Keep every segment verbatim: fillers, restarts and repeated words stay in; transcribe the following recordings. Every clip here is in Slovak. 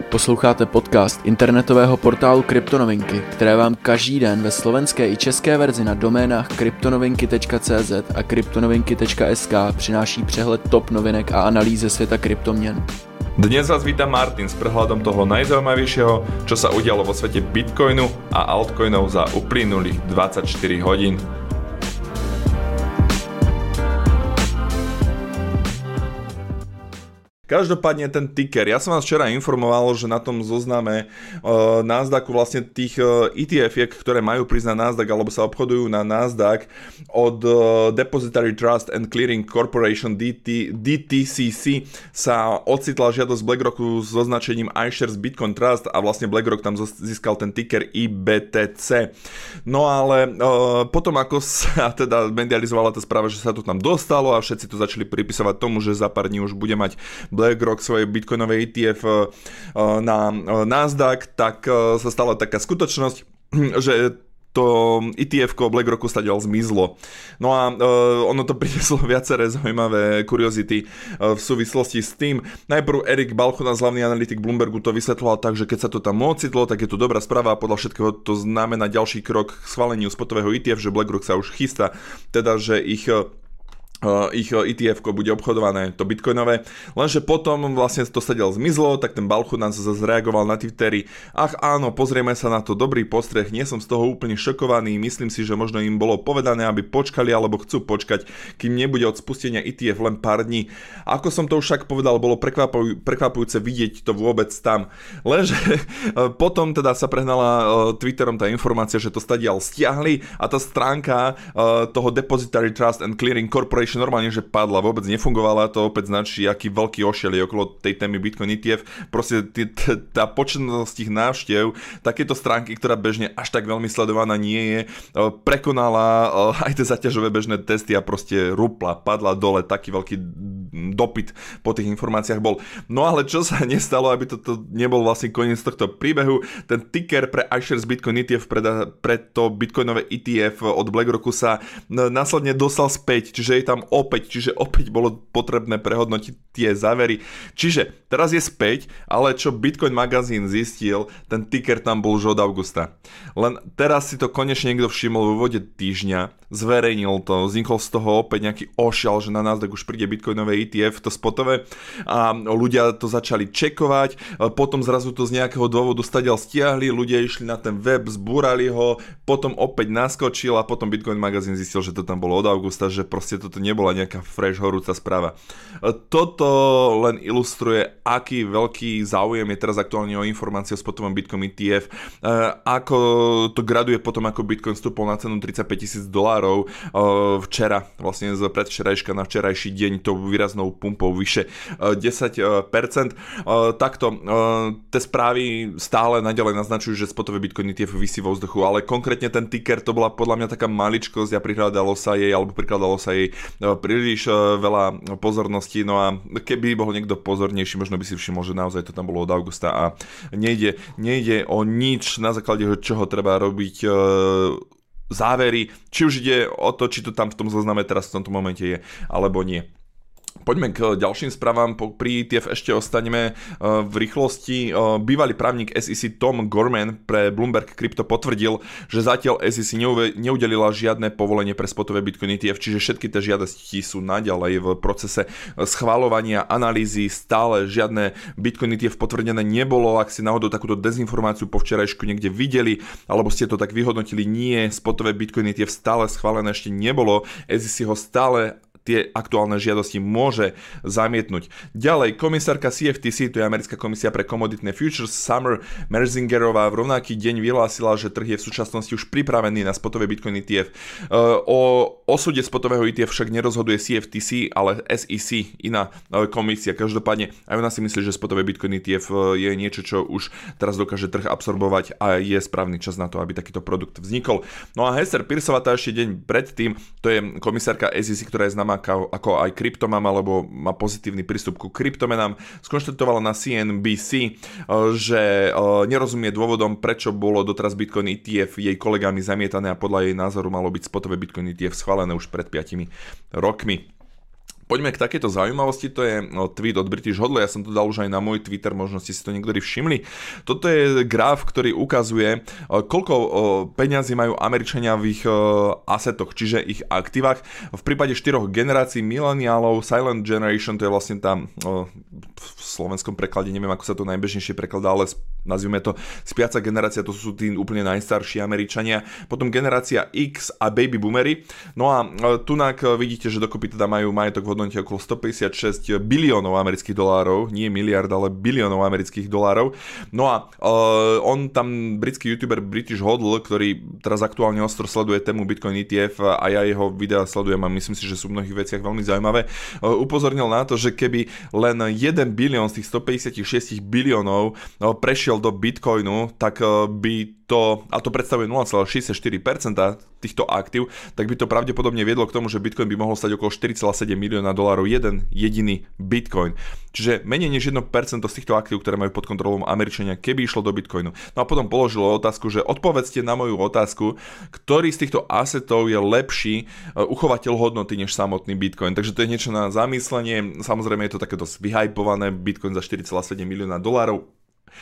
Posloucháte podcast internetového portálu Kryptonovinky, které vám každý den ve slovenské i české verzi na doménách kryptonovinky tečka cé zet a kryptonovinky tečka es ká přináší přehled top novinek a analýzy ze světa kryptoměn. Dnes vás víta Martin s prehľadom toho najzaujímavejšieho, čo sa udialo vo svete Bitcoinu a altcoinov za uplynulých dvadsaťštyri hodín. Každopádne ten ticker, ja som vás včera informoval, že na tom zozname uh, Nasdaqu vlastne tých uh, í té efiek, ktoré majú prísť na Nasdaq alebo sa obchodujú na Nasdaq od uh, Depository Trust and Clearing Corporation D T C C sa ocitla žiadosť BlackRocku s označením iShares Bitcoin Trust a vlastne BlackRock tam získal ten ticker I B T C. No ale uh, potom ako sa teda medializovala tá správa, že sa to tam dostalo a všetci to začali pripisovať tomu, že za pár dní už bude mať BlackRock svoje bitcoinové í té ef na Nasdaq, tak sa stala taká skutočnosť, že to í té efko BlackRocku stadiaľ zmizlo. No a uh, ono to prinieslo viaceré zaujímavé kuriozity uh, v súvislosti s tým. Najprv Erik Balchunas, hlavný analytik Bloombergu, to vysvetloval tak, že keď sa to tam ocitlo, tak je to dobrá správa a podľa všetkého to znamená ďalší krok k schváleniu spotového í té ef, že BlackRock sa už chystá, teda že ich uh, Uh, ich í té efko bude obchodované, to bitcoinové, lenže potom vlastne to stadiaľ zmizlo, tak ten Balchunas zase reagoval na Twitteri: ach áno, pozrieme sa na to, dobrý postreh, nie som z toho úplne šokovaný, myslím si, že možno im bolo povedané, aby počkali alebo chcú počkať, kým nebude od spustenia í té ef len pár dní. Ako som to už však povedal, bolo prekvapuj, prekvapujúce vidieť to vôbec tam, lenže potom teda sa prehnala uh, Twitterom tá informácia, že to stadiaľ stiahli a tá stránka uh, toho Depository Trust and Clearing Corporation normálne, že padla, vôbec nefungovala, to opäť značí, aký veľký ošiel je okolo tej témy Bitcoin í té ef. Proste t- t- tá početnosť tých návštev takéto stránky, ktorá bežne až tak veľmi sledovaná nie je, prekonala aj tie zaťažové bežné testy a proste rupla, padla dole, taký veľký dopyt po tých informáciách bol. No ale čo sa nestalo, aby toto nebol vlastne koniec tohto príbehu, ten ticker pre iShares Bitcoin í té ef pre, pre to bitcoinové í té ef od BlackRocku sa následne dostal späť, čiže je tam opäť, čiže opäť bolo potrebné prehodnotiť tie závery. Čiže teraz je späť, ale čo Bitcoin magazín zistil, ten ticker tam bol už od augusta. Len teraz si to konečne niekto všimol v úvode týždňa, zverejnil to, vznikol z toho opäť nejaký ošial, že na Nasdaq už príde bitcoinové í té ef, to spotové, a ľudia to začali čekovať, potom zrazu to z nejakého dôvodu stadiaľ stiahli, ľudia išli na ten web, zbúrali ho, potom opäť naskočil a potom Bitcoin magazín zistil, že to tam bolo od augusta, že proste toto nebola nejaká fresh horúca správa. Toto len ilustruje, aký veľký záujem je teraz aktuálne o informácie o spotovom Bitcoin í té ef, ako to graduje potom, ako Bitcoin vstúpol na cenu tridsaťpäť tisíc dolárov včera, vlastne z predvčerajška na včerajší deň tou výraznou pumpou vyše desať percent. Takto, tie správy stále naďalej naznačujú, že spotové Bitcoin í té ef visí vo vzduchu, ale konkrétne ten ticker, to bola podľa mňa taká maličkosť a prihľadalo sa jej, alebo prikladalo sa jej príliš veľa pozornosti, no a keby bol niekto pozornejší, možno by si všimol, že naozaj to tam bolo od augusta a nejde, nejde o nič, na základe čoho treba robiť e, závery, či už ide o to, či to tam v tom zozname teraz v tomto momente je, alebo nie. Poďme k ďalším správam, pri í té ef ešte ostaneme v rýchlosti. Bývalý právnik es í sí Tom Gorman pre Bloomberg Crypto potvrdil, že zatiaľ es í sí neudelila žiadne povolenie pre spotové Bitcoin í té ef, čiže všetky tie žiadosti sú naďalej v procese schvaľovania, analýzy, stále žiadne Bitcoin í té ef potvrdené nebolo. Ak si náhodou takúto dezinformáciu po včerajšku niekde videli, alebo ste to tak vyhodnotili, nie, spotové Bitcoin í té ef stále schválené ešte nebolo, es í sí ho stále tie aktuálne žiadosti môže zamietnúť. Ďalej, komisárka C F T C, to je americká komisia pre komoditné futures, Summer Merzingerová v rovnaký deň vyhlásila, že trh je v súčasnosti už pripravený na spotové Bitcoin í té ef. O osude spotového í té ef však nerozhoduje C F T C, ale S E C, iná komisia. Každopádne aj ona si myslí, že spotové Bitcoin í té ef je niečo, čo už teraz dokáže trh absorbovať a je správny čas na to, aby takýto produkt vznikol. No a Heather Pearceová tá ešte deň predtým, to je komisárka S E C, ktorá je známa ako aj kryptomam, alebo má pozitívny prístup ku kryptomenám, skonštatovala na C N B C, že nerozumie dôvodom, prečo bolo doteraz Bitcoin í té ef jej kolegami zamietané a podľa jej názoru malo byť spotové Bitcoin í té ef schválené už pred piatimi rokmi. Poďme k takejto zaujímavosti, to je tweet od British Hodl, ja som to dal už aj na môj Twitter, možno ste si to niektorí všimli. Toto je graf, ktorý ukazuje, koľko peňazí majú Američania v ich asetoch, čiže ich aktívach. V prípade štyroch generácií mileniálov, Silent Generation, to je vlastne tá, v slovenskom preklade, neviem ako sa to najbežnejšie prekladá, ale nazvime to spiaca generácia, to sú tí úplne najstarší Američania. Potom generácia X a baby boomery. No a tunak vidíte, že dokopy teda majú majetok v hodnote okolo stopäťdesiatšesť biliónov amerických dolárov, nie miliard, ale biliónov amerických dolárov. No a uh, on tam, britský youtuber British Hodl, ktorý teraz aktuálne ostro sleduje tému Bitcoin é té ef a ja jeho videa sledujem a myslím si, že sú v mnohých veciach veľmi zaujímavé, uh, upozornil na to, že keby len jeden bilión z tých stopäťdesiatšesť biliónov uh, prešiel do Bitcoinu, tak uh, by to, a to predstavuje nula celá šesťdesiatštyri percent týchto aktív, tak by to pravdepodobne viedlo k tomu, že Bitcoin by mohol stať okolo štyri celé sedem milióna dolárov jeden jediný Bitcoin. Čiže menej než jedno percento z týchto aktív, ktoré majú pod kontrolou Američania, keby išlo do Bitcoinu. No a potom položilo otázku, že odpovedzte na moju otázku, ktorý z týchto asetov je lepší uchovateľ hodnoty než samotný Bitcoin. Takže to je niečo na zamyslenie. Samozrejme je to také dosť vyhypované, Bitcoin za štyri celé sedem milióna dolárov.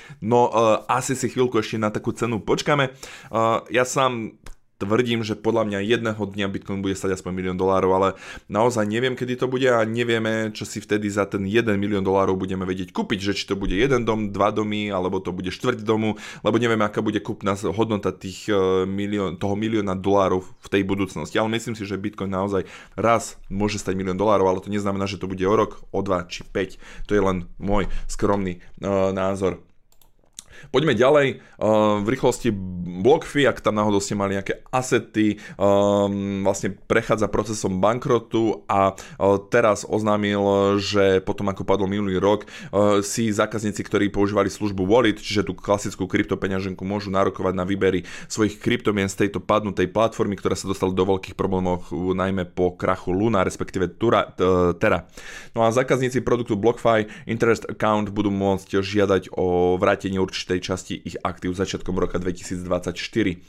No uh, asi si chvíľku ešte na takú cenu počkáme. Uh, ja sám tvrdím, že podľa mňa jedného dňa Bitcoin bude stať aspoň milión dolárov, ale naozaj neviem, kedy to bude a nevieme, čo si vtedy za ten jeden milión dolárov budeme vedieť kúpiť, že či to bude jeden dom, dva domy, alebo to bude štvrť domu, lebo nevieme, aká bude kúpna hodnota tých milión, toho milióna dolárov v tej budúcnosti. Ale myslím si, že Bitcoin naozaj raz môže stať milión dolárov, ale to neznamená, že to bude o rok, o dva či päť. To je len môj skromný uh, názor. Poďme ďalej, uh, v rýchlosti BlockFi, ak tam náhodou ste mali nejaké asety, um, vlastne prechádza procesom bankrotu a uh, teraz oznámil, že potom ako padol minulý rok, uh, si zákazníci, ktorí používali službu Wallet, čiže tú klasickú kryptopeňaženku, môžu nárokovať na výbery svojich kryptomien z tejto padnutej platformy, ktorá sa dostala do veľkých problémov najmä po krachu Luna, respektíve Tura, uh, Terra. No a zákazníci produktu BlockFi Interest Account budú môcť žiadať o vrátenie určitých tej časti ich aktív začiatkom roka dvetisícdvadsaťštyri.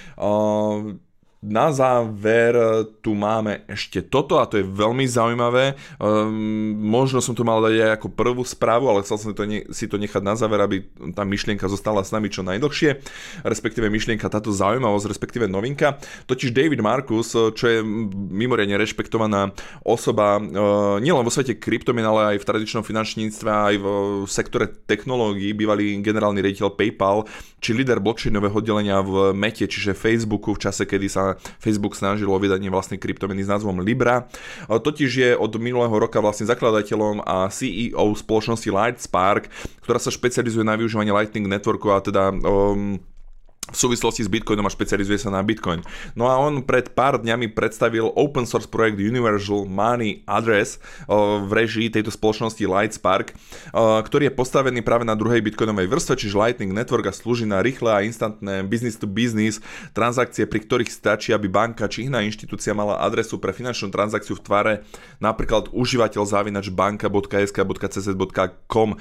Uh, Na záver tu máme ešte toto a to je veľmi zaujímavé. Um, možno som to mal dať aj ako prvú správu, ale chcel som to ne- si to nechať na záver, aby tá myšlienka zostala s nami čo najdlhšie. Respektíve myšlienka, táto zaujímavosť, respektíve novinka. Totiž David Marcus, čo je mimoriadne rešpektovaná osoba uh, nielen vo svete kryptomien, ale aj v tradičnom finančníctve, aj v sektore technológií, bývalý generálny riaditeľ PayPal, či líder blockchainového oddelenia v Mete, čiže Facebooku v čase, kedy sa Facebook snažil o vydanie vlastnej kryptomeny s názvom Libra. Totiž je od minulého roka vlastne zakladateľom a C E O spoločnosti Lightspark, ktorá sa špecializuje na využívanie Lightning Networku a teda um, v súvislosti s Bitcoinom a špecializuje sa na Bitcoin. No a on pred pár dňami predstavil open source projekt Universal Money Address v režii tejto spoločnosti Lightspark, ktorý je postavený práve na druhej bitcoinovej vrstve, čiže Lightning Network, a slúži na rýchle a instantné business to business transakcie, pri ktorých stačí, aby banka či iná inštitúcia mala adresu pre finančnú transakciu v tvare napríklad užívateľ zavinač banka bodka es ká bodka cé zet bodka com.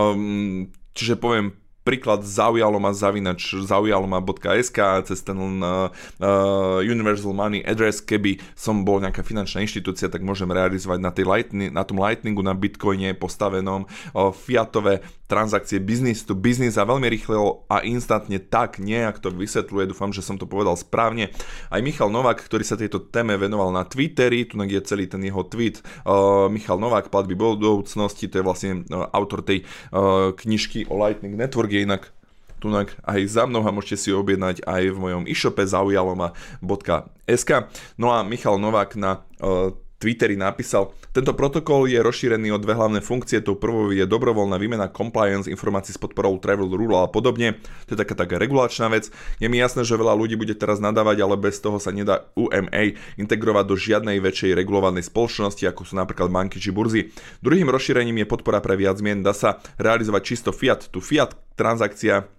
Čiže poviem príklad zaujalo ma zavinač zaujalo ma bodka es ká cez ten uh, uh, Universal Money Address. Keby som bol nejaká finančná inštitúcia, tak môžem realizovať na, tej lightning, na tom Lightningu, na Bitcoine postavenom uh, fiatové transakcie business to business a veľmi rýchlo a instantne, tak nejak to vysvetľuje, dúfam, že som to povedal správne. Aj Michal Novák, ktorý sa tejto téme venoval na Twitteri, tu je celý ten jeho tweet, uh, Michal Novák, platby budúcnosti, to je vlastne uh, autor tej uh, knižky o Lightning Network, inak tunak aj za mnou a môžete si ho objednať aj v mojom e-shope zaujaloma bodka es ká. No a Michal Novák na uh, Twitteri napísal: tento protokol je rozšírený o dve hlavné funkcie, tou prvou je dobrovoľná výmena compliance informácií s podporou travel rule a podobne. To je taká taká regulačná vec. Je mi jasné, že veľa ľudí bude teraz nadávať, ale bez toho sa nedá U M A integrovať do žiadnej väčšej regulovanej spoločnosti, ako sú napríklad banky či burzy. Druhým rozšírením je podpora pre viac zmien. Dá sa realizovať čisto fiat to fiat transakcia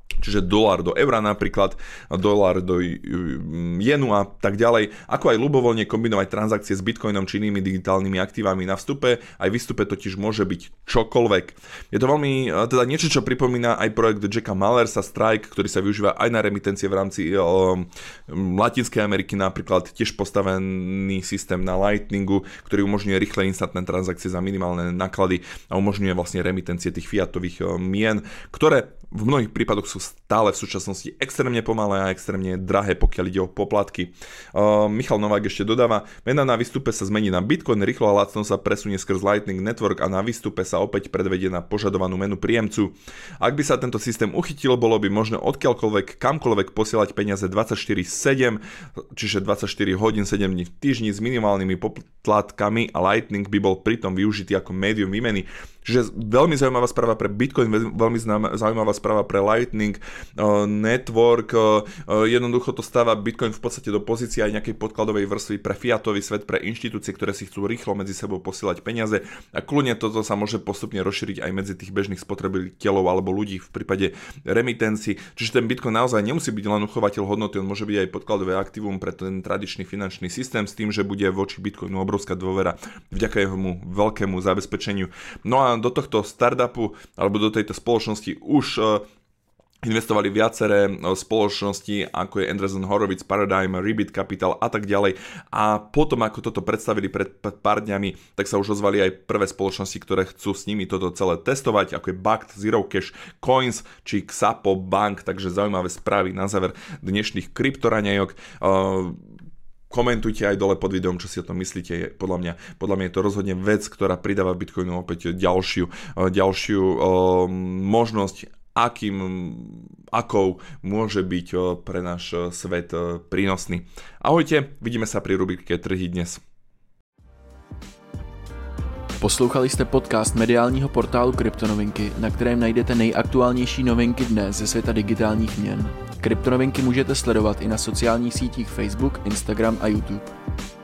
čiže dolár do eura napríklad, dolár do jenu a tak ďalej, ako aj ľubovoľne kombinovať transakcie s bitcoinom či inými digitálnymi aktívami na vstupe, aj výstupe totiž môže byť čokoľvek. Je to veľmi, teda niečo, čo pripomína aj projekt Jacka Mallersa Strike, ktorý sa využíva aj na remitencie v rámci o, Latinskej Ameriky, napríklad tiež postavený systém na Lightningu, ktorý umožňuje rýchle instantné transakcie za minimálne náklady a umožňuje vlastne remitencie tých fiatových o, mien, ktoré v mnohých prípadoch sú stále v súčasnosti extrémne pomalé a extrémne drahé, pokiaľ ide o poplatky. Uh, Michal Novák ešte dodáva, mena na výstupe sa zmení na Bitcoin, rýchlo a lacno sa presunie skrz Lightning Network a na výstupe sa opäť predvedie na požadovanú menu príjemcu. Ak by sa tento systém uchytil, bolo by možné odkiaľkoľvek, kamkoľvek posielať peniaze dvadsaťštyri sedem, čiže dvadsaťštyri hodín, sedem dní v týždni s minimálnymi poplatkami a Lightning by bol pritom využitý ako médium výmeny. Čiže veľmi zaujímavá správa pre Bitcoin, veľmi zaujímavá správa pre Lightning Network. Jednoducho to stáva Bitcoin v podstate do pozície aj nejakej podkladovej vrstvy pre fiatový svet, pre inštitúcie, ktoré si chcú rýchlo medzi sebou posielať peniaze. A kľudne toto sa môže postupne rozšíriť aj medzi tých bežných spotrebiteľov alebo ľudí v prípade remitencií. Čiže ten Bitcoin naozaj nemusí byť len uchovateľ hodnoty, on môže byť aj podkladové aktívum pre ten tradičný finančný systém s tým, že bude voči Bitcoinu obrovská dôvera vďaka jeho veľkému zabezpečeniu. No a do tohto startupu alebo do tejto spoločnosti už investovali viaceré spoločnosti, ako je Andreessen Horowitz, Paradigm, Rebit Capital a tak ďalej. A potom, ako toto predstavili pred pár dňami, tak sa už ozvali aj prvé spoločnosti, ktoré chcú s nimi toto celé testovať, ako je Bakkt, Zero Cash, Coins či Xapo Bank. Takže zaujímavé správy na záver dnešných kryptoraňajok. Komentujte aj dole pod videom, čo si o tom myslíte. Podľa mňa, podľa mňa je to rozhodne vec, ktorá pridáva Bitcoinu opäť ďalšiu, ďalšiu um, možnosť, akým, akou môže byť pre náš svet prínosný. Ahojte, vidíme sa pri rubrike Trhy dnes. Poslouchali jste podcast mediálního portálu Kryptonovinky, na kterém najdete nejaktuálnější novinky dnes ze světa digitálních měn. Kryptonovinky můžete sledovat i na sociálních sítích Facebook, Instagram a YouTube.